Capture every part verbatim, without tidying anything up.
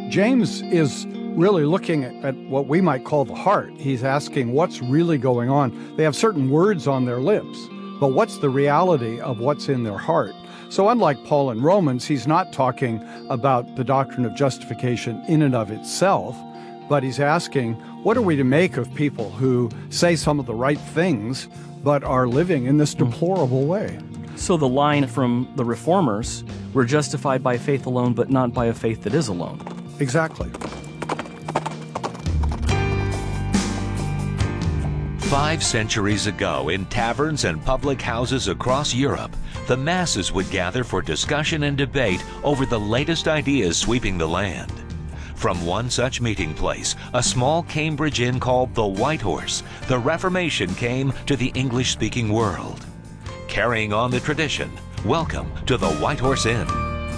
James is really looking at, at what we might call the heart. He's asking what's really going on. They have certain words on their lips, but what's the reality of what's in their heart? So unlike Paul in Romans, he's not talking about the doctrine of justification in and of itself, but he's asking, what are we to make of people who say some of the right things, but are living in this deplorable way? So the line from the Reformers, we're justified by faith alone, but not by a faith that is alone. Exactly. Five centuries ago, in taverns and public houses across Europe, the masses would gather for discussion and debate over the latest ideas sweeping the land. From one such meeting place, a small Cambridge inn called the White Horse, the Reformation came to the English-speaking world. Carrying on the tradition, welcome to the White Horse Inn.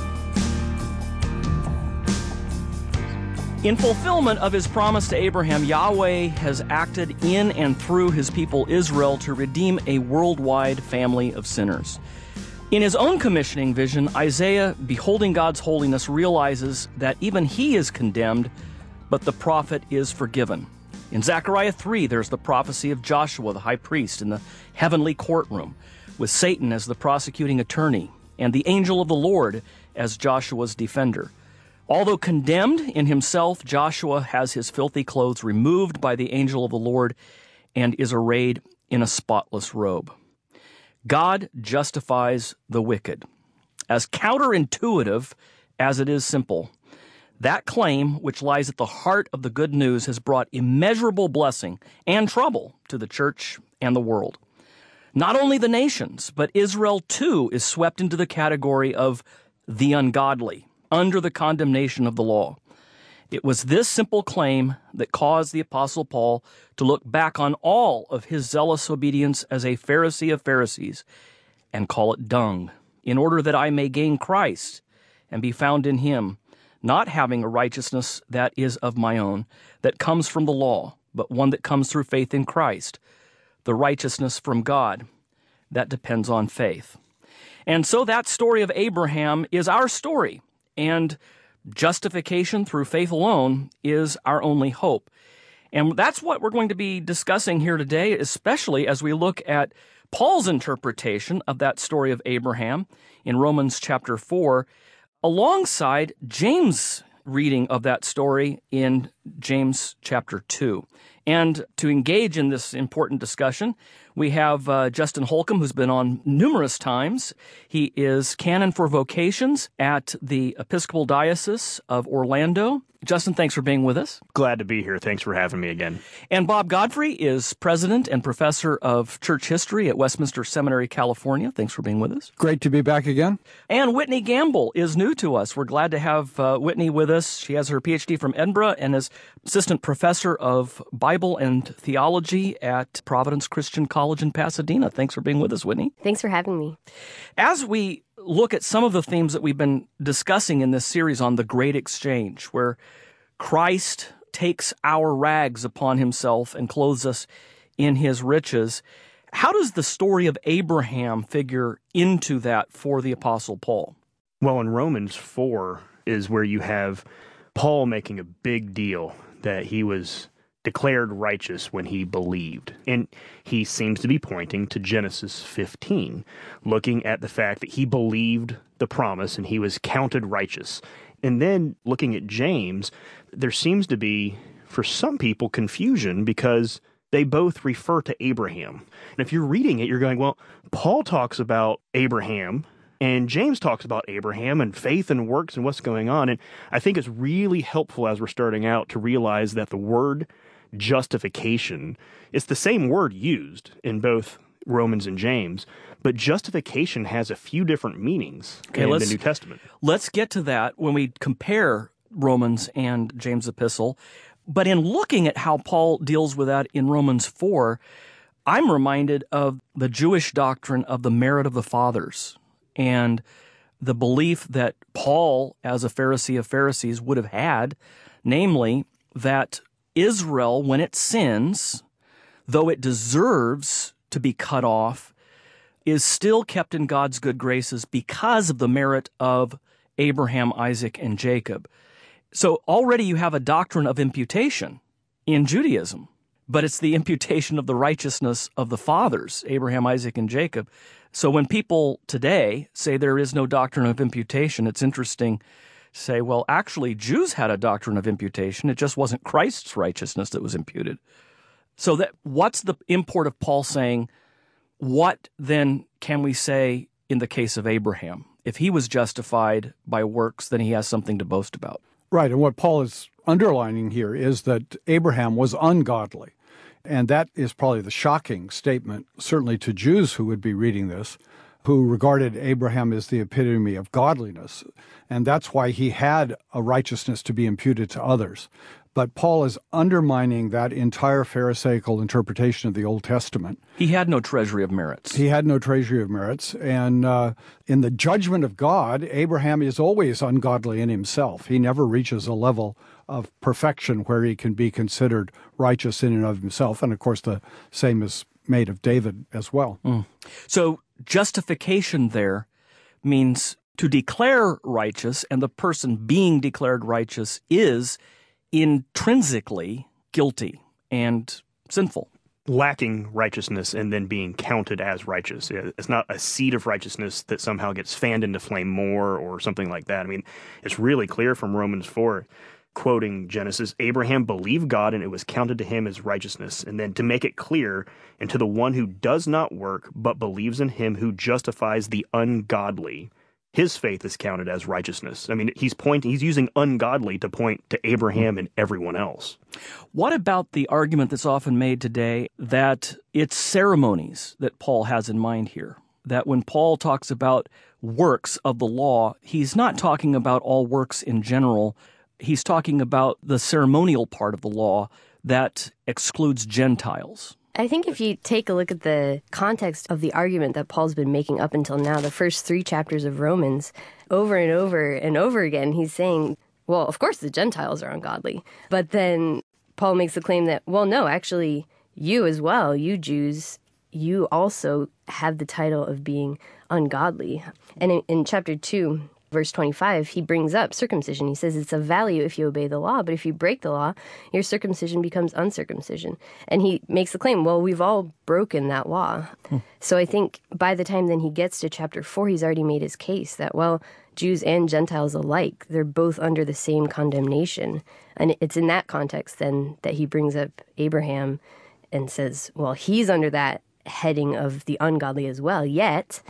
In fulfillment of his promise to Abraham, Yahweh has acted in and through his people Israel to redeem a worldwide family of sinners. In his own commissioning vision, Isaiah, beholding God's holiness, realizes that even he is condemned, but the prophet is forgiven. In Zechariah three, there's the prophecy of Joshua, the high priest, in the heavenly courtroom, with Satan as the prosecuting attorney and the angel of the Lord as Joshua's defender. Although condemned in himself, Joshua has his filthy clothes removed by the angel of the Lord and is arrayed in a spotless robe. God justifies the wicked. As counterintuitive as it is simple, that claim, which lies at the heart of the good news, has brought immeasurable blessing and trouble to the church and the world. Not only the nations, but Israel too is swept into the category of the ungodly, under the condemnation of the law. It was this simple claim that caused the Apostle Paul to look back on all of his zealous obedience as a Pharisee of Pharisees and call it dung, in order that I may gain Christ and be found in him, not having a righteousness that is of my own, that comes from the law, but one that comes through faith in Christ, the righteousness from God that depends on faith. And so that story of Abraham is our story. And justification through faith alone is our only hope. And that's what we're going to be discussing here today, especially as we look at Paul's interpretation of that story of Abraham in Romans chapter four, alongside James' reading of that story in James chapter two. And to engage in this important discussion, we have uh, Justin Holcomb, who's been on numerous times. He is canon for vocations at the Episcopal Diocese of Orlando. Justin, thanks for being with us. Glad to be here. Thanks for having me again. And Bob Godfrey is president and professor of church history at Westminster Seminary, California. Thanks for being with us. Great to be back again. And Whitney Gamble is new to us. We're glad to have uh, Whitney with us. She has her P H D from Edinburgh and is assistant professor of Bible and theology at Providence Christian College in Pasadena. Thanks for being with us, Whitney. Thanks for having me. As we look at some of the themes that we've been discussing in this series on the Great Exchange, where Christ takes our rags upon himself and clothes us in his riches, how does the story of Abraham figure into that for the Apostle Paul? Well, in Romans four is where you have Paul making a big deal that he was declared righteous when he believed. And he seems to be pointing to Genesis fifteen, looking at the fact that he believed the promise and he was counted righteous. And then looking at James, there seems to be, for some people, confusion because they both refer to Abraham. And if you're reading it, you're going, well, Paul talks about Abraham and James talks about Abraham and faith and works and what's going on. And I think it's really helpful as we're starting out to realize that the word justification is the same word used in both Romans and James, but justification has a few different meanings okay, in the New Testament. Let's get to that when we compare Romans and James' epistle. But in looking at how Paul deals with that in Romans four, I'm reminded of the Jewish doctrine of the merit of the fathers and the belief that Paul, as a Pharisee of Pharisees, would have had, namely that Israel, when it sins, though it deserves to be cut off, is still kept in God's good graces because of the merit of Abraham, Isaac, and Jacob. So already you have a doctrine of imputation in Judaism, but it's the imputation of the righteousness of the fathers, Abraham, Isaac, and Jacob. So when people today say there is no doctrine of imputation, it's interesting to say, well, actually, Jews had a doctrine of imputation. It just wasn't Christ's righteousness that was imputed. So that what's the import of Paul saying, what then can we say in the case of Abraham? If he was justified by works, then he has something to boast about. Right, and what Paul is underlining here is that Abraham was ungodly. And that is probably the shocking statement, certainly to Jews who would be reading this, who regarded Abraham as the epitome of godliness. And that's why he had a righteousness to be imputed to others. But Paul is undermining that entire Pharisaical interpretation of the Old Testament. He had no treasury of merits. He had no treasury of merits. And uh, in the judgment of God, Abraham is always ungodly in himself. He never reaches a level of perfection where he can be considered righteous in and of himself. And of course, the same is made of David as well. Mm. So justification there means to declare righteous, and the person being declared righteous is intrinsically guilty and sinful. Lacking righteousness and then being counted as righteous. It's not a seed of righteousness that somehow gets fanned into flame more or something like that. I mean, it's really clear from Romans four, quoting Genesis, Abraham believed God and it was counted to him as righteousness. And then to make it clear, and to the one who does not work but believes in him who justifies the ungodly, his faith is counted as righteousness. I mean, he's pointing, he's using ungodly to point to Abraham and everyone else. What about the argument that's often made today that it's ceremonies that Paul has in mind here? That when Paul talks about works of the law, he's not talking about all works in general. He's talking about the ceremonial part of the law that excludes Gentiles. I think if you take a look at the context of the argument that Paul's been making up until now, the first three chapters of Romans, over and over and over again, he's saying, well, of course the Gentiles are ungodly. But then Paul makes the claim that, well, no, actually, you as well, you Jews, you also have the title of being ungodly. And in, in chapter two, verse twenty-five, he brings up circumcision. He says it's of value if you obey the law, but if you break the law, your circumcision becomes uncircumcision. And he makes the claim, well, we've all broken that law. Hmm. So I think by the time then he gets to chapter four, he's already made his case that, well, Jews and Gentiles alike, they're both under the same condemnation. And it's in that context then that he brings up Abraham and says, well, he's under that heading of the ungodly as well, yet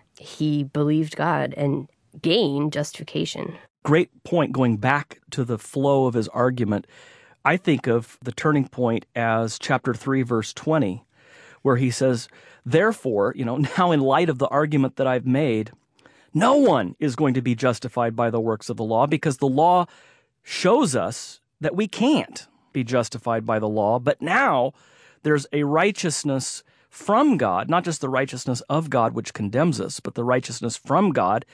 he believed God and gain justification. Great point. Going back to the flow of his argument, I think of the turning point as chapter three, verse twenty, where he says, therefore, you know, now in light of the argument that I've made, no one is going to be justified by the works of the law, because the law shows us that we can't be justified by the law. But now there's a righteousness from God, not just the righteousness of God, which condemns us, but the righteousness from God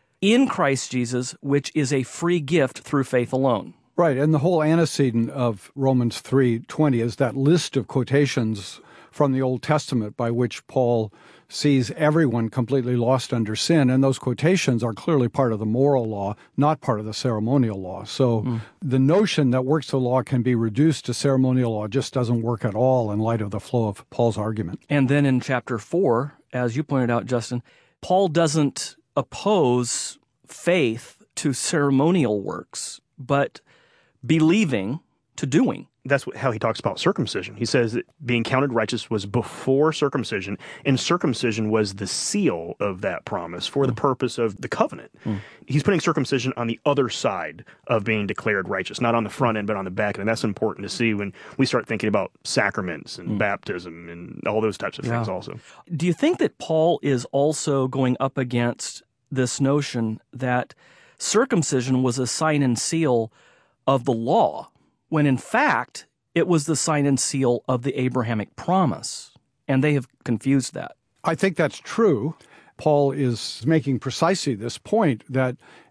in Christ Jesus, which is a free gift through faith alone. Right, and the whole antecedent of Romans three twenty is that list of quotations from the Old Testament by which Paul sees everyone completely lost under sin, and those quotations are clearly part of the moral law, not part of the ceremonial law. So mm. the notion that works of the law can be reduced to ceremonial law just doesn't work at all in light of the flow of Paul's argument. And then in chapter four, as you pointed out, Justin, Paul doesn't oppose faith to ceremonial works, but believing to doing. That's how he talks about circumcision. He says that being counted righteous was before circumcision, and circumcision was the seal of that promise for the purpose of the covenant. Mm. He's putting circumcision on the other side of being declared righteous, not on the front end, but on the back end. And that's important to see when we start thinking about sacraments and mm. baptism and all those types of yeah. things also. Do you think that Paul is also going up against this notion that circumcision was a sign and seal of the law, when in fact it was the sign and seal of the Abrahamic promise? And they have confused that. I think that's true. Paul is making precisely this point that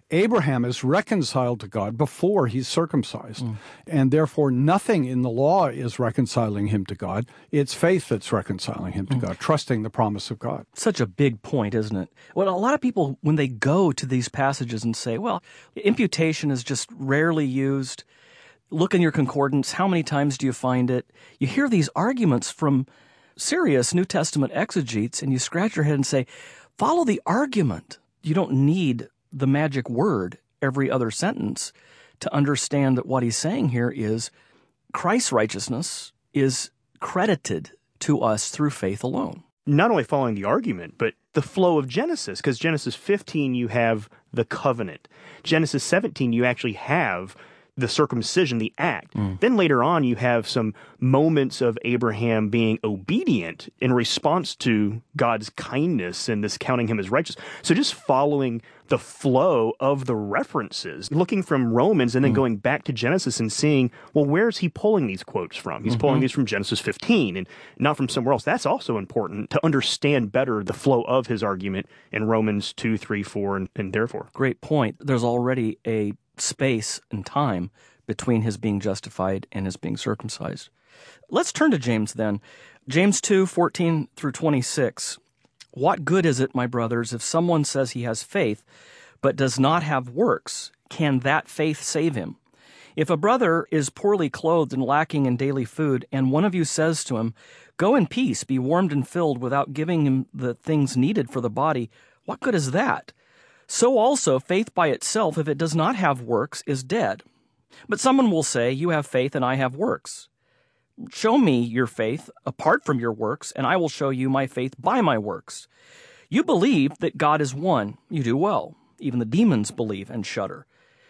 Abraham is reconciled to God before he's circumcised, mm. and therefore nothing in the law is reconciling him to God. It's faith that's reconciling him to mm. God, trusting the promise of God. Such a big point, isn't it? Well, a lot of people, when they go to these passages and say, well, imputation is just rarely used, look in your concordance, how many times do you find it? You hear these arguments from serious New Testament exegetes, and you scratch your head and say, follow the argument. You don't need the magic word every other sentence to understand that what he's saying here is Christ's righteousness is credited to us through faith alone. Not only following the argument, but the flow of Genesis, because Genesis fifteen, you have the covenant. Genesis seventeen, you actually have the circumcision, the act. Mm. Then later on, you have some moments of Abraham being obedient in response to God's kindness and this counting him as righteous. So just following the flow of the references, looking from Romans and then mm. going back to Genesis and seeing, well, where's he pulling these quotes from? He's mm-hmm. pulling these from Genesis fifteen and not from somewhere else. That's also important to understand better the flow of his argument in Romans two, three, four, and, and therefore. Great point. There's already a space and time between his being justified and his being circumcised. Let's turn to James then. James two, fourteen through twenty-six. What good is it, my brothers, if someone says he has faith but does not have works? Can that faith save him? If a brother is poorly clothed and lacking in daily food, and one of you says to him, go in peace, be warmed and filled, without giving him the things needed for the body, what good is that? So also, faith by itself, if it does not have works, is dead. But someone will say, you have faith and I have works. Show me your faith apart from your works, and I will show you my faith by my works. You believe that God is one. You do well. Even the demons believe and shudder.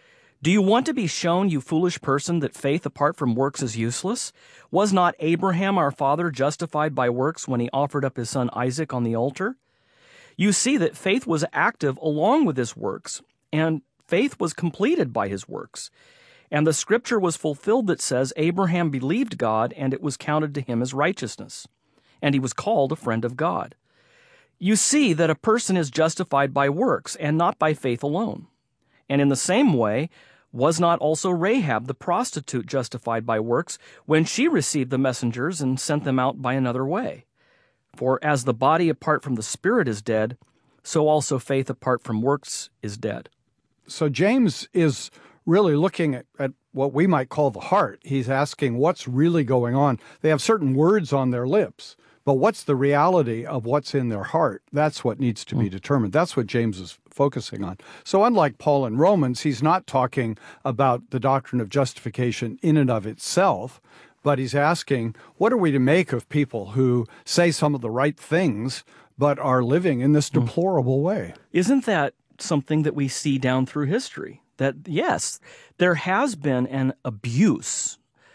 Do you want to be shown, you foolish person, that faith apart from works is useless? Was not Abraham our father justified by works when he offered up his son Isaac on the altar? You see that faith was active along with his works, and faith was completed by his works. And the scripture was fulfilled that says, Abraham believed God, and it was counted to him as righteousness. And he was called a friend of God. You see that a person is justified by works, and not by faith alone. And in the same way, was not also Rahab the prostitute justified by works when she received the messengers and sent them out by another way? For as the body apart from the spirit is dead, so also faith apart from works is dead. So James is really looking at, at what we might call the heart. He's asking what's really going on. They have certain words on their lips, but what's the reality of what's in their heart? That's what needs to be determined. That's what James is focusing on. So unlike Paul in Romans, he's not talking about the doctrine of justification in and of itself, but he's asking, what are we to make of people who say some of the right things, but are living in this deplorable way? Isn't that something that we see down through history? That, yes, there has been an abuse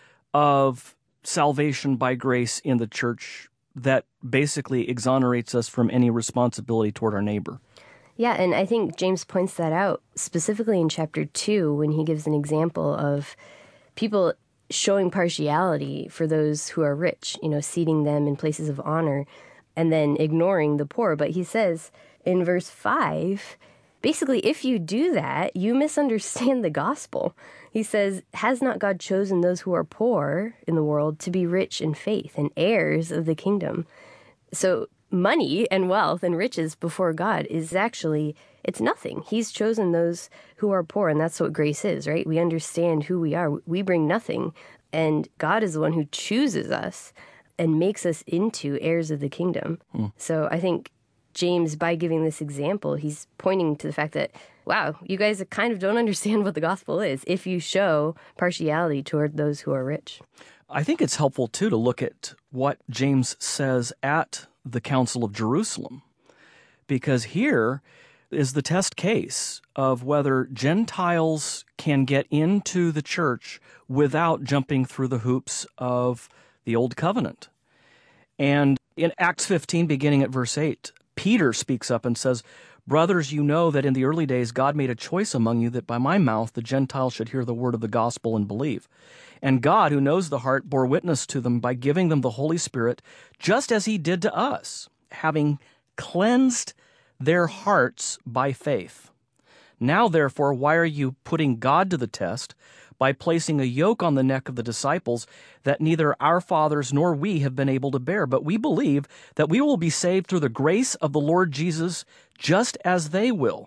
of salvation by grace in the church that basically exonerates us from any responsibility toward our neighbor. Yeah, and I think James points that out specifically in chapter two when he gives an example of people showing partiality for those who are rich, you know, seating them in places of honor and then ignoring the poor. But he says in verse five, basically, if you do that, you misunderstand the gospel. He says, has not God chosen those who are poor in the world to be rich in faith and heirs of the kingdom? So money and wealth and riches before God is actually, it's nothing. He's chosen those who are poor, and that's what grace is, right? We understand who we are. We bring nothing, and God is the one who chooses us and makes us into heirs of the kingdom. Mm. So I think James, by giving this example, he's pointing to the fact that, wow, you guys kind of don't understand what the gospel is if you show partiality toward those who are rich. I think it's helpful, too, to look at what James says at the Council of Jerusalem, because here is the test case of whether Gentiles can get into the church without jumping through the hoops of the Old Covenant. And in Acts fifteen, beginning at verse eight, Peter speaks up and says, brothers, you know that in the early days God made a choice among you that by my mouth the Gentiles should hear the word of the gospel and believe. And God, who knows the heart, bore witness to them by giving them the Holy Spirit, just as he did to us, having cleansed their hearts by faith. Now, therefore, why are you putting God to the test by placing a yoke on the neck of the disciples that neither our fathers nor we have been able to bear? But we believe that we will be saved through the grace of the Lord Jesus, just as they will.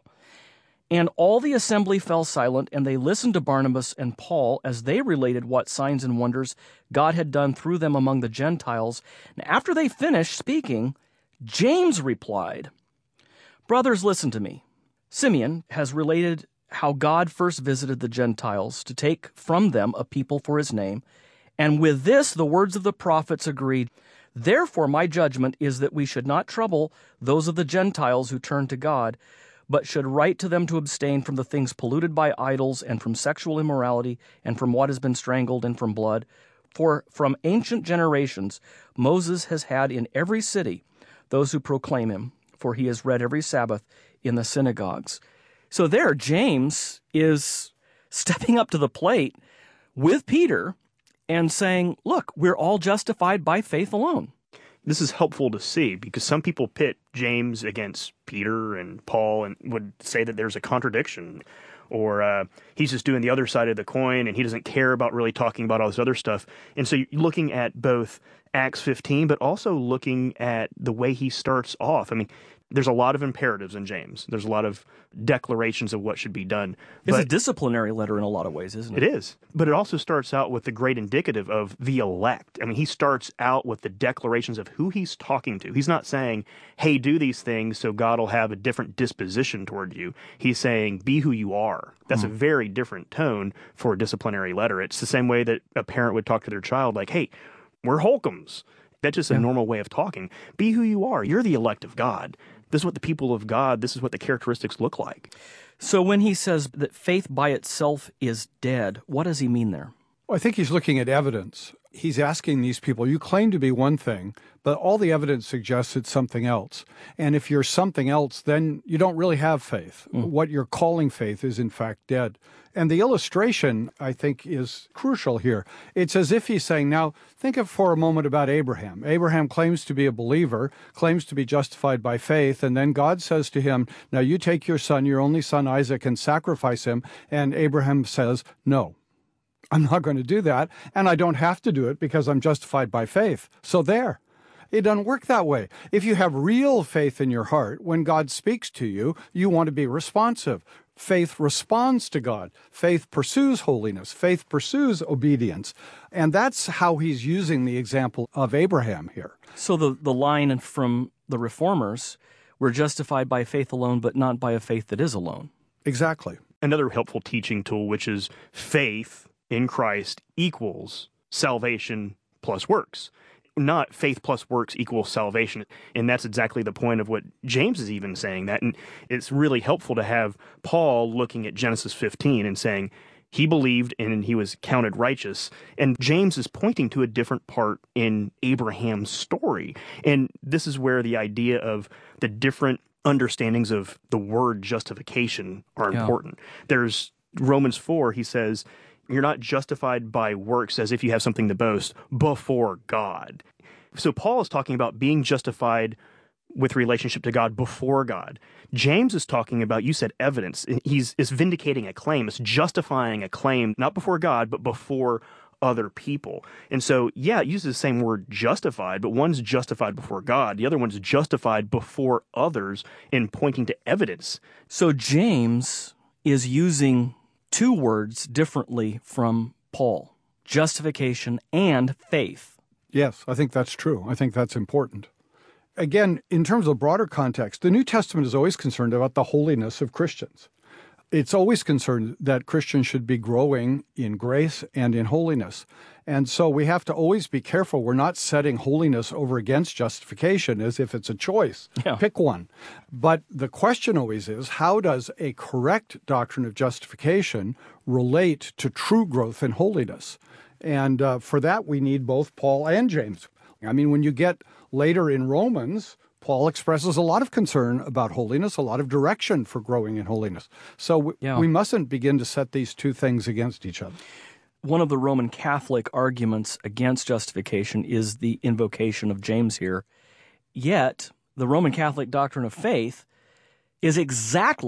And all the assembly fell silent, and they listened to Barnabas and Paul as they related what signs and wonders God had done through them among the Gentiles. And after they finished speaking, James replied, "Brothers, listen to me. Simeon has related how God first visited the Gentiles to take from them a people for his name, and with this the words of the prophets agreed. Therefore my judgment is that we should not trouble those of the Gentiles who turn to God, but should write to them to abstain from the things polluted by idols, and from sexual immorality, and from what has been strangled, and from blood. For from ancient generations Moses has had in every city those who proclaim him, for he is read every Sabbath in the synagogues." So there, James is stepping up to the plate with Peter and saying, look, we're all justified by faith alone. This is helpful to see because some people pit James against Peter and Paul and would say that there's a contradiction, or uh, he's just doing the other side of the coin and he doesn't care about really talking about all this other stuff. And so you're looking at both Acts fifteen, but also looking at the way he starts off. I mean, there's a lot of imperatives in James. There's a lot of declarations of what should be done. It's but a disciplinary letter in a lot of ways, isn't it? It is. But it also starts out with the great indicative of the elect. I mean, he starts out with the declarations of who he's talking to. He's not saying, hey, do these things so God will have a different disposition toward you. He's saying, be who you are. That's mm. a very different tone for a disciplinary letter. It's the same way that a parent would talk to their child like, hey, we're Holcombs. That's just a yeah. normal way of talking. Be who you are. You're the elect of God. This is what the people of God, this is what the characteristics look like. So when he says that faith by itself is dead, what does he mean there? Well, I think he's looking at evidence. He's asking these people, you claim to be one thing, but all the evidence suggests it's something else. And if you're something else, then you don't really have faith. Mm. What you're calling faith is in fact dead. And the illustration, I think, is crucial here. It's as if he's saying, now, think of for a moment about Abraham. Abraham claims to be a believer, claims to be justified by faith, and then God says to him, now you take your son, your only son Isaac, and sacrifice him. And Abraham says, no, I'm not going to do that, and I don't have to do it because I'm justified by faith. So there. It doesn't work that way. If you have real faith in your heart, when God speaks to you, you want to be responsive. Faith responds to God. Faith pursues holiness. Faith pursues obedience. And that's how he's using the example of Abraham here. So the, the line from the Reformers, we're justified by faith alone, but not by a faith that is alone. Exactly. Another helpful teaching tool, which is faith in Christ equals salvation plus works. Not faith plus works equals salvation. And that's exactly the point of what James is even saying that. And it's really helpful to have Paul looking at Genesis fifteen and saying he believed and he was counted righteous. And James is pointing to a different part in Abraham's story. And this is where the idea of the different understandings of the word justification are yeah. important. There's Romans four, he says, you're not justified by works as if you have something to boast before God. So Paul is talking about being justified with relationship to God before God. James is talking about, you said evidence. He's is vindicating a claim. It's justifying a claim, not before God, but before other people. And so, yeah, it uses the same word justified, but one's justified before God. The other one's justified before others in pointing to evidence. So James is using two words differently from Paul, justification and faith. Yes, I think that's true. I think that's important. Again, in terms of broader context, the New Testament is always concerned about the holiness of Christians. It's always concerned that Christians should be growing in grace and in holiness. And so we have to always be careful. We're not setting holiness over against justification as if it's a choice. Yeah. Pick one. But the question always is, how does a correct doctrine of justification relate to true growth in holiness? And uh, for that, we need both Paul and James. I mean, when you get later in Romans, Paul expresses a lot of concern about holiness, a lot of direction for growing in holiness. So w- yeah. we mustn't begin to set these two things against each other. One of the Roman Catholic arguments against justification is the invocation of James here. Yet, the Roman Catholic doctrine of faith is exactly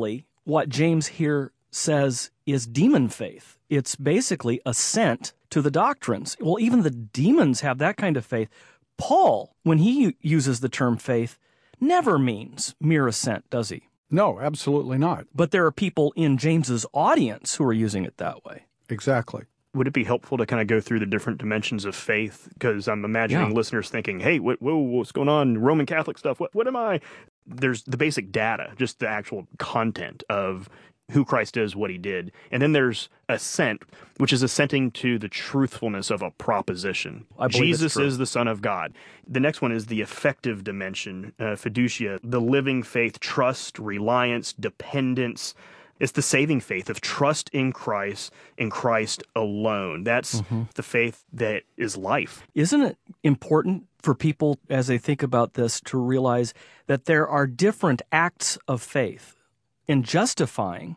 what James here says is demon faith. It's basically assent to the doctrines. Well, even the demons have that kind of faith. Paul, when he uses the term faith, never means mere assent, does he? No, absolutely not. But there are people in James's audience who are using it that way. Exactly. Would it be helpful to kind of go through the different dimensions of faith? Because I'm imagining Yeah. listeners thinking, hey, what, whoa, what's going on? Roman Catholic stuff. What, what am I? There's the basic data, just the actual content of who Christ is, what he did. And then there's assent, which is assenting to the truthfulness of a proposition. I believe it's Jesus true. is the Son of God. The next one is the affective dimension, uh, fiducia, the living faith, trust, reliance, dependence. It's the saving faith of trust in Christ, in Christ alone. That's Mm-hmm. the faith that is life. Isn't it important for people, as they think about this, to realize that there are different acts of faith? In justifying,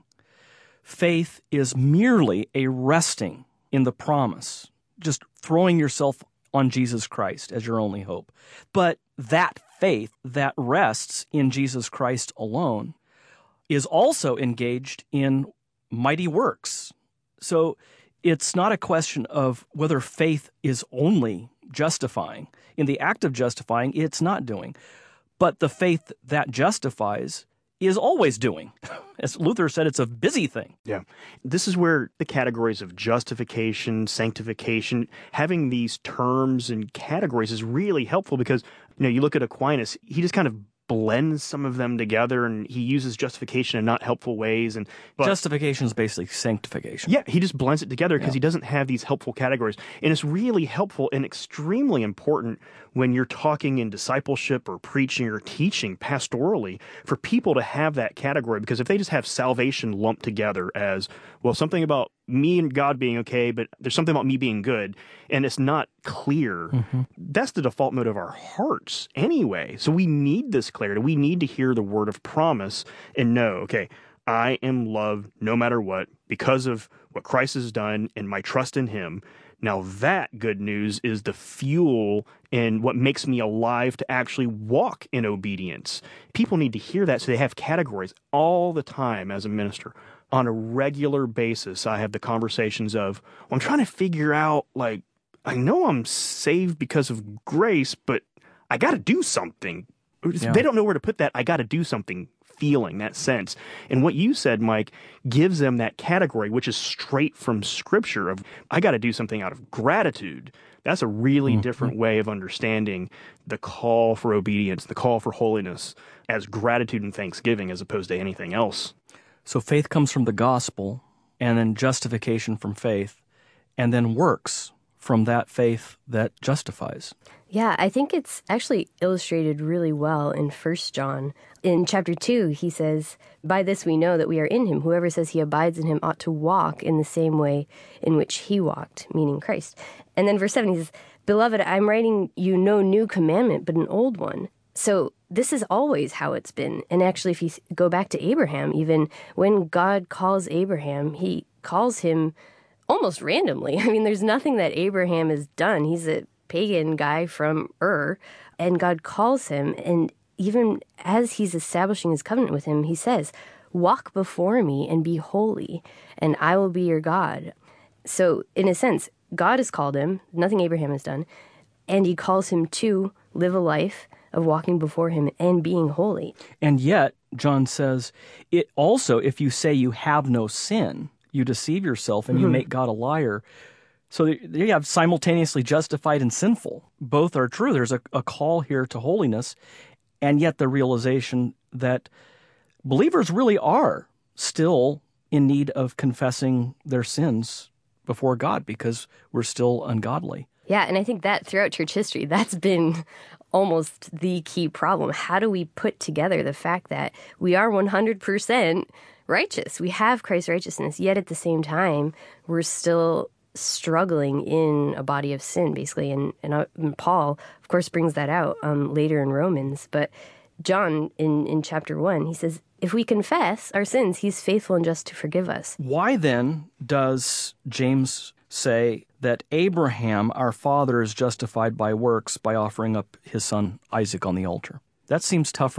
faith is merely a resting in the promise, just throwing yourself on Jesus Christ as your only hope. But that faith that rests in Jesus Christ alone is also engaged in mighty works. So it's not a question of whether faith is only justifying. In the act of justifying, it's not doing. But the faith that justifies is always doing. As Luther said, it's a busy thing. Yeah. This is where the categories of justification, sanctification, having these terms and categories is really helpful because, you know, you look at Aquinas, he just kind of blends some of them together and he uses justification in not helpful ways. And but, Justification is basically sanctification. yeah, he just blends it together because Yeah. he doesn't have these helpful categories. And it's really helpful and extremely important when you're talking in discipleship or preaching or teaching pastorally for people to have that category, because if they just have salvation lumped together as, well, something about me and God being okay, but there's something about me being good, and it's not clear, Mm-hmm. that's the default mode of our hearts anyway. So we need this clarity. We need to hear the word of promise and know, okay, I am loved no matter what because of what Christ has done and my trust in him. Now that good news is the fuel and what makes me alive to actually walk in obedience. People need to hear that so they have categories all the time as a minister. On a regular basis, I have the conversations of, well, I'm trying to figure out, like, I know I'm saved because of grace, but I got to do something. Yeah. They don't know where to put that. I got to do something feeling, that sense. And what you said, Mike, gives them that category, which is straight from Scripture of, I got to do something out of gratitude. That's a really Mm-hmm. different way of understanding the call for obedience, the call for holiness as gratitude and thanksgiving as opposed to anything else. So faith comes from the gospel, and then justification from faith, and then works from that faith that justifies. Yeah, I think it's actually illustrated really well in First John. In chapter two, he says, by this we know that we are in him. Whoever says he abides in him ought to walk in the same way in which he walked, meaning Christ. And then verse seven, he says, beloved, I'm writing you no new commandment, but an old one. So this is always how it's been. And actually, if you go back to Abraham, even when God calls Abraham, he calls him almost randomly. I mean, there's nothing that Abraham has done. He's a pagan guy from Ur, and God calls him. And even as he's establishing his covenant with him, he says, walk before me and be holy, and I will be your God. So in a sense, God has called him, nothing Abraham has done, and he calls him to live a life of walking before him and being holy. And yet, John says, it also, if you say you have no sin, you deceive yourself and you make God a liar. So you have simultaneously justified and sinful. Both are true. There's a, a call here to holiness, and yet the realization that believers really are still in need of confessing their sins before God because we're still ungodly. Yeah, and I think that throughout church history, that's been almost the key problem. How do we put together the fact that we are one hundred percent righteous? We have Christ's righteousness, yet at the same time, we're still struggling in a body of sin, basically. And, and, uh, and Paul, of course, brings that out um, later in Romans. But John, in, in chapter one, he says, if we confess our sins, he's faithful and just to forgive us. Why then does James say that Abraham, our father, is justified by works by offering up his son Isaac on the altar? That seems tougher.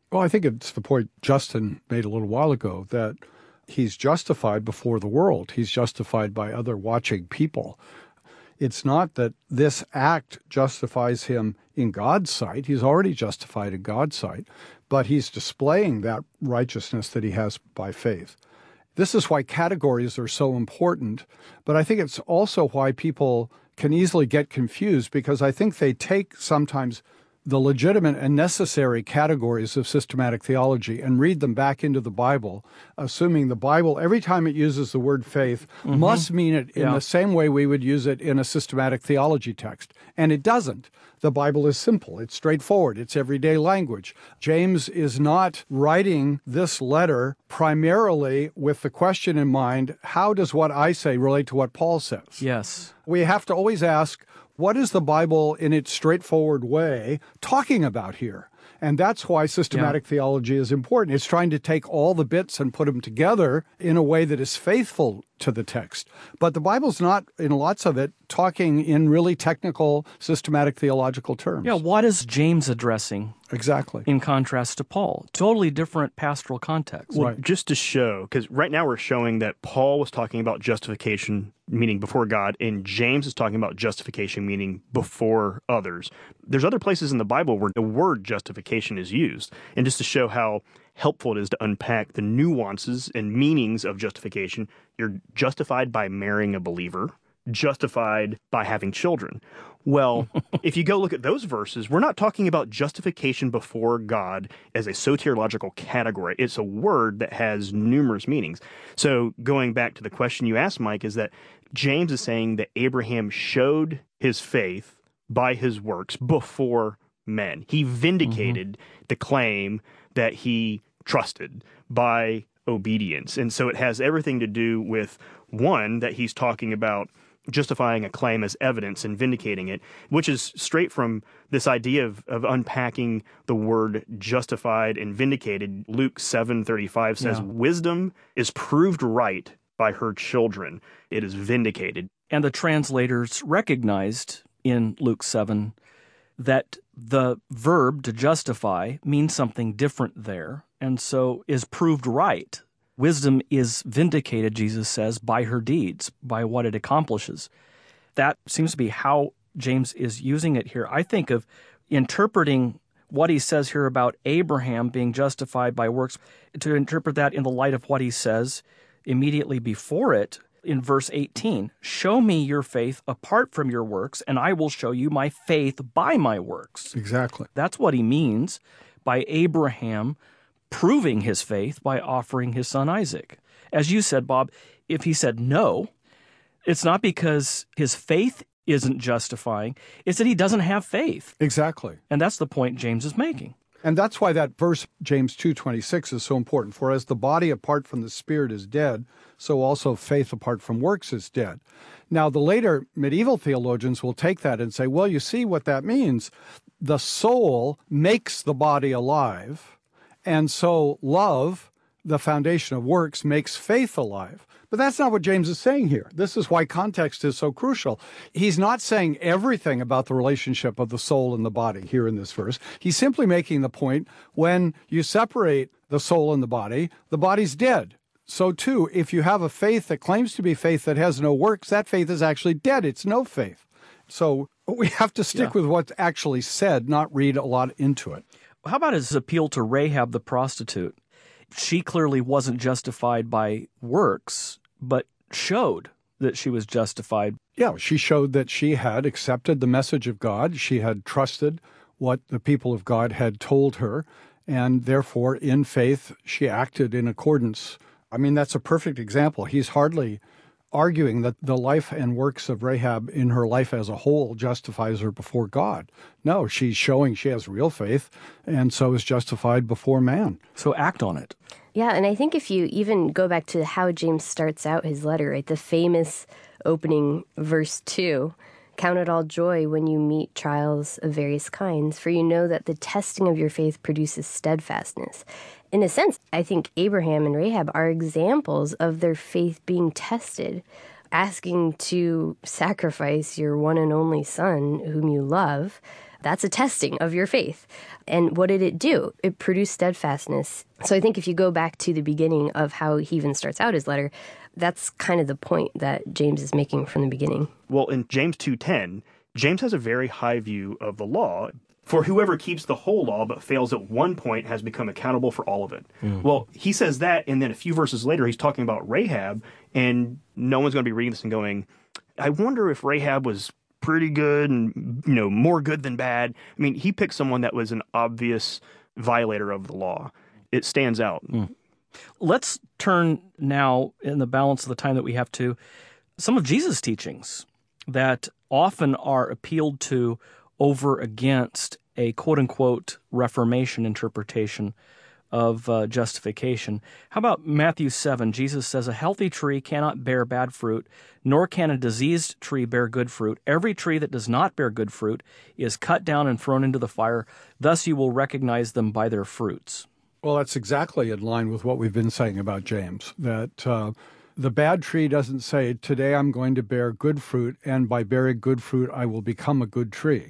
Well, I think it's the point Justin made a little while ago, that he's justified before the world. He's justified by other watching people. It's not that this act justifies him in God's sight. He's already justified in God's sight, but he's displaying that righteousness that he has by faith. This is why categories are so important, but I think it's also why people can easily get confused, because I think they take sometimes the legitimate and necessary categories of systematic theology and read them back into the Bible, assuming the Bible, every time it uses the word faith, mm-hmm. must mean it in yeah. the same way we would use it in a systematic theology text. And it doesn't. The Bible is simple. It's straightforward. It's everyday language. James is not writing this letter primarily with the question in mind, how does what I say relate to what Paul says? Yes. We have to always ask, what is the Bible in its straightforward way talking about here? And that's why systematic yeah. theology is important. It's trying to take all the bits and put them together in a way that is faithful to the text. But the Bible's not, in lots of it, talking in really technical, systematic theological terms. Yeah, what is James addressing? Exactly. In contrast to Paul. Totally different pastoral context. Well, right. Just to show, because right now we're showing that Paul was talking about justification, meaning before God, and James is talking about justification, meaning before others. There's other places in the Bible where the word justification is used. And just to show how helpful it is to unpack the nuances and meanings of justification, you're justified by marrying a believer, justified by having children. Well, if you go look at those verses, we're not talking about justification before God as a soteriological category. It's a word that has numerous meanings. So going back to the question you asked, Mike, is that James is saying that Abraham showed his faith by his works before men. He vindicated mm-hmm. the claim that he trusted by obedience. And so it has everything to do with, one, that he's talking about justifying a claim as evidence and vindicating it, which is straight from this idea of, of unpacking the word justified and vindicated. Luke seven thirty-five says, yeah. wisdom is proved right by her children. It is vindicated. And the translators recognized in Luke seven that the verb to justify means something different there, and so is proved right. Wisdom is vindicated, Jesus says, by her deeds, by what it accomplishes. That seems to be how James is using it here. I think of interpreting what he says here about Abraham being justified by works, to interpret that in the light of what he says immediately before it in verse eighteen. Show me your faith apart from your works, and I will show you my faith by my works. Exactly. That's what he means by Abraham proving his faith by offering his son Isaac. As you said, Bob, if he said no, it's not because his faith isn't justifying, it's that he doesn't have faith. Exactly. And that's the point James is making. And that's why that verse, James two twenty-six, is so important. For as the body apart from the spirit is dead, so also faith apart from works is dead. Now, the later medieval theologians will take that and say, well, you see what that means. The soul makes the body alive, and so love, the foundation of works, makes faith alive. But that's not what James is saying here. This is why context is so crucial. He's not saying everything about the relationship of the soul and the body here in this verse. He's simply making the point, when you separate the soul and the body, the body's dead. So too, if you have a faith that claims to be faith that has no works, that faith is actually dead. It's no faith. So we have to stick yeah. with what's actually said, not read a lot into it. How about his appeal to Rahab the prostitute? She clearly wasn't justified by works, but showed that she was justified. Yeah, she showed that she had accepted the message of God. She had trusted what the people of God had told her, and therefore, in faith, she acted in accordance. I mean, that's a perfect example. He's hardly arguing that the life and works of Rahab in her life as a whole justifies her before God. No, she's showing she has real faith, and so is justified before man. So act on it. Yeah, and I think if you even go back to how James starts out his letter, right, the famous opening verse two, count it all joy when you meet trials of various kinds, for you know that the testing of your faith produces steadfastness. In a sense, I think Abraham and Rahab are examples of their faith being tested. asking to sacrifice your one and only son, whom you love, that's a testing of your faith. And what did it do? It produced steadfastness. So I think if you go back to the beginning of how he even starts out his letter, that's kind of the point that James is making from the beginning. Well, in James two ten, James has a very high view of the law. For whoever keeps the whole law but fails at one point has become accountable for all of it. Mm. Well, he says that, and then a few verses later, he's talking about Rahab, and no one's going to be reading this and going, I wonder if Rahab was pretty good and, you know, more good than bad. I mean, he picked someone that was an obvious violator of the law. It stands out. Mm. Let's turn now, in the balance of the time that we have, to some of Jesus' teachings that often are appealed to over against a quote-unquote Reformation interpretation of uh, justification. How about Matthew seven? Jesus says, a healthy tree cannot bear bad fruit, nor can a diseased tree bear good fruit. Every tree that does not bear good fruit is cut down and thrown into the fire. Thus you will recognize them by their fruits. Well, that's exactly in line with what we've been saying about James, that uh, the bad tree doesn't say, today I'm going to bear good fruit, and by bearing good fruit I will become a good tree.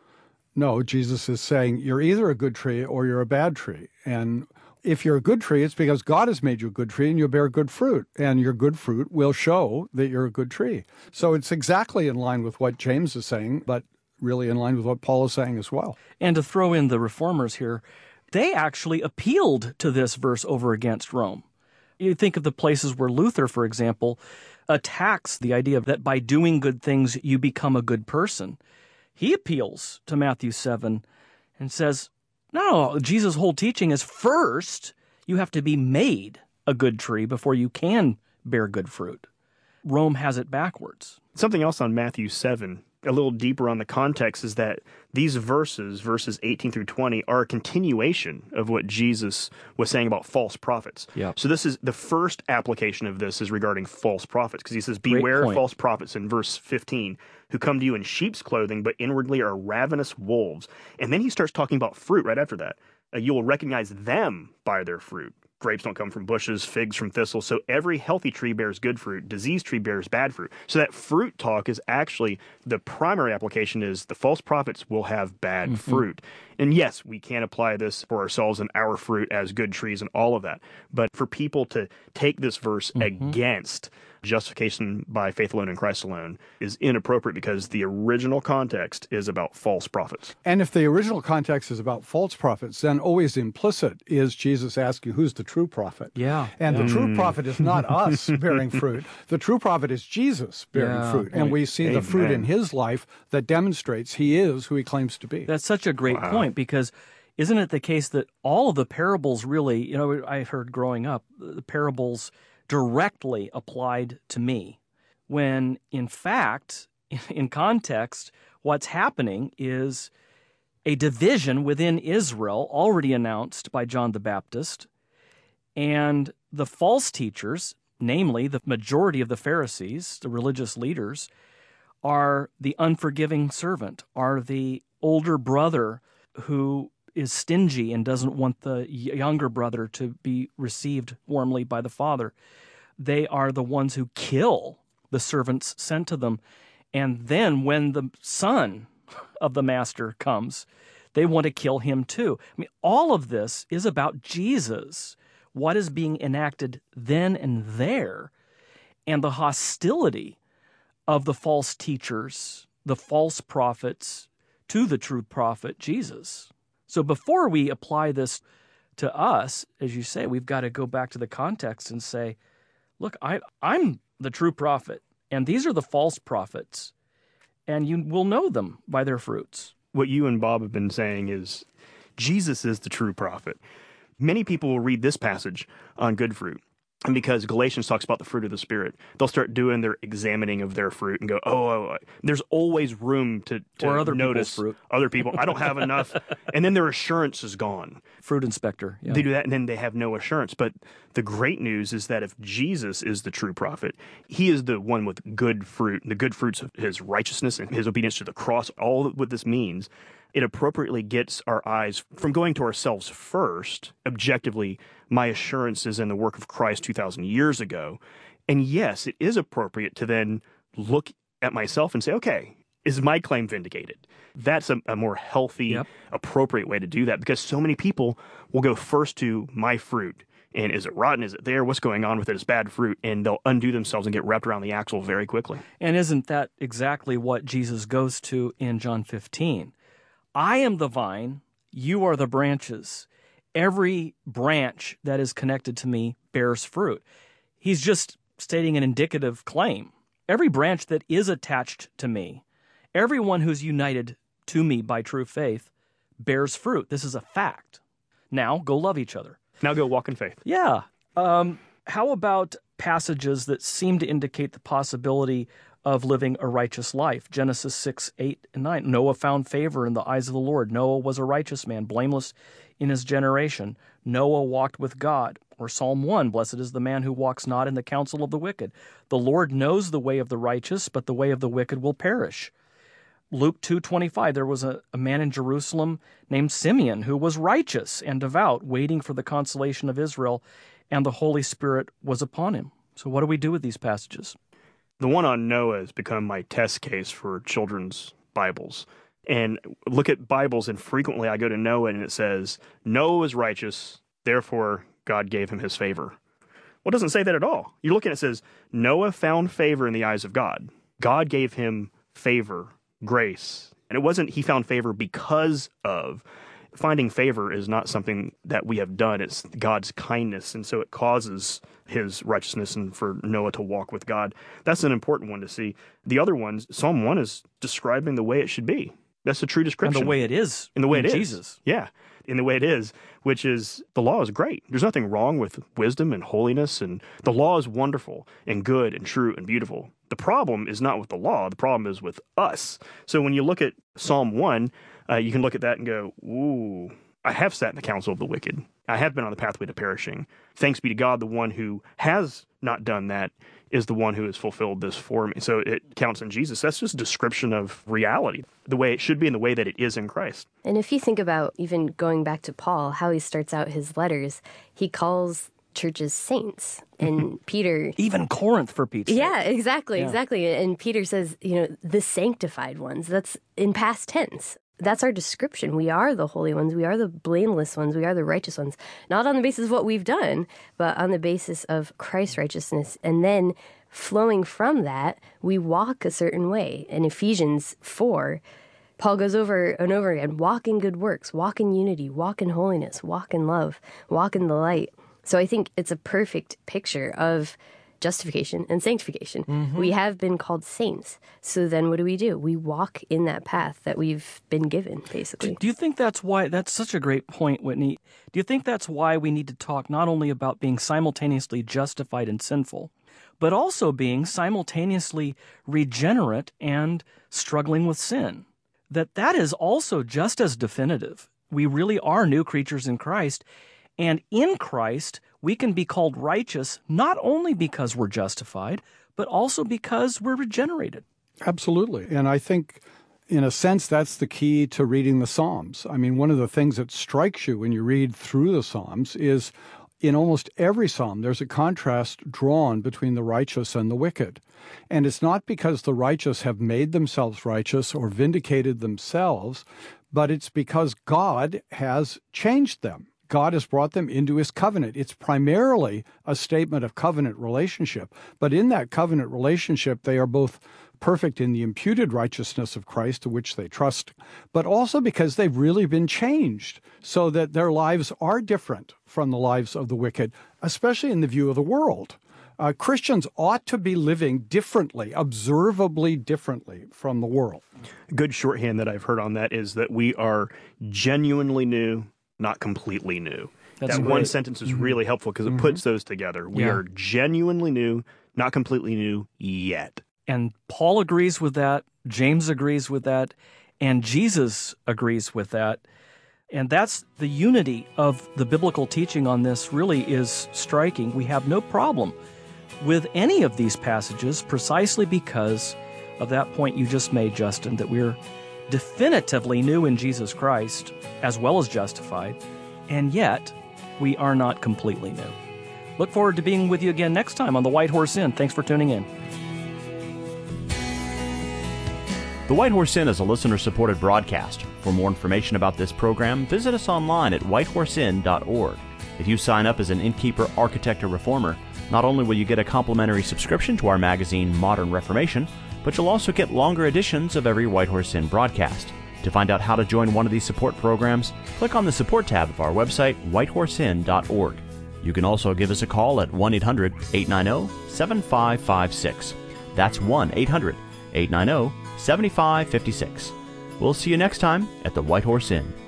No, Jesus is saying you're either a good tree or you're a bad tree. And if you're a good tree, it's because God has made you a good tree and you bear good fruit. And your good fruit will show that you're a good tree. So it's exactly in line with what James is saying, but really in line with what Paul is saying as well. And to throw in the reformers here, they actually appealed to this verse over against Rome. You think of the places where Luther, for example, attacks the idea that by doing good things you become a good person. He appeals to Matthew seven and says, no, Jesus' whole teaching is first you have to be made a good tree before you can bear good fruit. Rome has it backwards. Something else on Matthew seven, a little deeper on the context, is that these verses, verses eighteen through twenty, are a continuation of what Jesus was saying about false prophets. Yep. So this is the first application of this is regarding false prophets, because he says, beware of false prophets in verse fifteen, who come to you in sheep's clothing, but inwardly are ravenous wolves. And then he starts talking about fruit right after that. Uh, you will recognize them by their fruit. Grapes don't come from bushes, figs from thistles. So every healthy tree bears good fruit. Diseased tree bears bad fruit. So that fruit talk is actually the primary application is the false prophets will have bad mm-hmm. fruit. And yes, we can apply this for ourselves and our fruit as good trees and all of that. But for people to take this verse mm-hmm. against justification by faith alone in Christ alone is inappropriate because the original context is about false prophets. And if the original context is about false prophets, then always implicit is Jesus asking who's the true prophet. Yeah. And yeah. the true prophet is not us bearing fruit. The true prophet is Jesus bearing yeah, fruit. And we see Amen. The fruit in his life that demonstrates he is who he claims to be. That's such a great wow. point, because isn't it the case that all of the parables really, you know, I heard growing up, the parables directly applied to me, when in fact, in context, what's happening is a division within Israel already announced by John the Baptist, and the false teachers, namely the majority of the Pharisees, the religious leaders, are the unforgiving servant, are the older brother who is stingy and doesn't want the younger brother to be received warmly by the father. They are the ones who kill the servants sent to them. And then when the son of the master comes, they want to kill him too. I mean, all of this is about Jesus, what is being enacted then and there, and the hostility of the false teachers, the false prophets, to the true prophet, Jesus. So before we apply this to us, as you say, we've got to go back to the context and say, look, I, I'm the true prophet, and these are the false prophets, and you will know them by their fruits. What you and Bob have been saying is Jesus is the true prophet. Many people will read this passage on good fruit, and because Galatians talks about the fruit of the Spirit, they'll start doing their examining of their fruit and go, oh, oh, oh. There's always room to, to or other notice fruit. Other people. I don't have enough. And then their assurance is gone. Fruit inspector. Yeah. They do that, and then they have no assurance. But the great news is that if Jesus is the true prophet, he is the one with good fruit, the good fruits of his righteousness and his obedience to the cross, all what this means. It appropriately gets our eyes from going to ourselves first, objectively, my assurance is in the work of Christ two thousand years ago, And yes, it is appropriate to then look at myself and say, okay, is my claim vindicated? That's a, a more healthy, Yep. appropriate way to do that, because so many people will go first to my fruit. And is it rotten? Is it there? What's going on with it? It's bad fruit. And they'll undo themselves and get wrapped around the axle very quickly. And isn't that exactly what Jesus goes to in John fifteen? I am the vine, you are the branches. Every branch that is connected to me bears fruit. He's just stating an indicative claim. Every branch that is attached to me, everyone who's united to me by true faith, bears fruit. This is a fact. Now, go love each other. Now go walk in faith. Yeah. Um, how about passages that seem to indicate the possibility of living a righteous life? Genesis six, eight, and nine. Noah found favor in the eyes of the Lord. Noah was a righteous man, blameless in his generation. Noah walked with God. Or Psalm one, blessed is the man who walks not in the counsel of the wicked. The Lord knows the way of the righteous, but the way of the wicked will perish. Luke two twenty-five, there was a, a man in Jerusalem named Simeon who was righteous and devout, waiting for the consolation of Israel, and the Holy Spirit was upon him. So what do we do with these passages? The one on Noah has become my test case for children's Bibles. And look at Bibles, and frequently I go to Noah and it says, Noah was righteous, therefore God gave him his favor. Well, it doesn't say that at all. You look at it, it says, Noah found favor in the eyes of God. God gave him favor, grace. And it wasn't he found favor because of. Finding favor is not something that we have done. It's God's kindness. And so it causes his righteousness and for Noah to walk with God. That's an important one to see. The other ones, Psalm one is describing the way it should be. That's a true description. And the way it is in the way in it is. Jesus. Yeah, in the way it is, which is the law is great. There's nothing wrong with wisdom and holiness, and the law is wonderful and good and true and beautiful. The problem is not with the law. The problem is with us. So when you look at Psalm one, uh, you can look at that and go, ooh, I have sat in the counsel of the wicked. I have been on the pathway to perishing. Thanks be to God, the one who has not done that is the one who has fulfilled this for me. So it counts in Jesus. That's just a description of reality, the way it should be and the way that it is in Christ. And if you think about even going back to Paul, how he starts out his letters, he calls churches saints. And Peter... Even Corinth, for Pete's sake. Yeah, exactly, Yeah. exactly. And Peter says, you know, the sanctified ones. That's in past tense. That's our description. We are the holy ones. We are the blameless ones. We are the righteous ones. Not on the basis of what we've done, but on the basis of Christ's righteousness. And then flowing from that, we walk a certain way. In Ephesians four, Paul goes over and over again, walk in good works, walk in unity, walk in holiness, walk in love, walk in the light. So I think it's a perfect picture of justification and sanctification. Mm-hmm. We have been called saints. So then what do we do? We walk in that path that we've been given, basically. Do you think that's why, that's such a great point, Whitney. Do you think that's why we need to talk not only about being simultaneously justified and sinful, but also being simultaneously regenerate and struggling with sin? That that is also just as definitive. We really are new creatures in Christ. And in Christ, we can be called righteous not only because we're justified, but also because we're regenerated. Absolutely. And I think, in a sense, that's the key to reading the Psalms. I mean, one of the things that strikes you when you read through the Psalms is in almost every psalm, there's a contrast drawn between the righteous and the wicked. And it's not because the righteous have made themselves righteous or vindicated themselves, but it's because God has changed them. God has brought them into his covenant. It's primarily a statement of covenant relationship. But in that covenant relationship, they are both perfect in the imputed righteousness of Christ to which they trust, but also because they've really been changed so that their lives are different from the lives of the wicked, especially in the view of the world. Uh, Christians ought to be living differently, observably differently from the world. Good shorthand that I've heard on that is that we are genuinely new, not completely new. That's that great. one sentence is mm-hmm. really helpful because it mm-hmm. puts those together. We yeah. are genuinely new, not completely new yet. And Paul agrees with that, James agrees with that, and Jesus agrees with that. And that's the unity of the biblical teaching on this really is striking. We have no problem with any of these passages precisely because of that point you just made, Justin, that we're definitively new in Jesus Christ as well as justified, and yet we are not completely new. Look forward to being with you again next time on The White Horse Inn. Thanks for tuning in. The White Horse Inn is a listener-supported broadcast. For more information about this program, visit us online at white horse inn dot org. If you sign up as an innkeeper, architect, or reformer, not only will you get a complimentary subscription to our magazine, Modern Reformation, but you'll also get longer editions of every White Horse Inn broadcast. To find out how to join one of these support programs, click on the support tab of our website, white horse inn dot org. You can also give us a call at one eight hundred eight nine zero seven five five six. That's one eight hundred eight nine zero seven five five six. We'll see you next time at the White Horse Inn.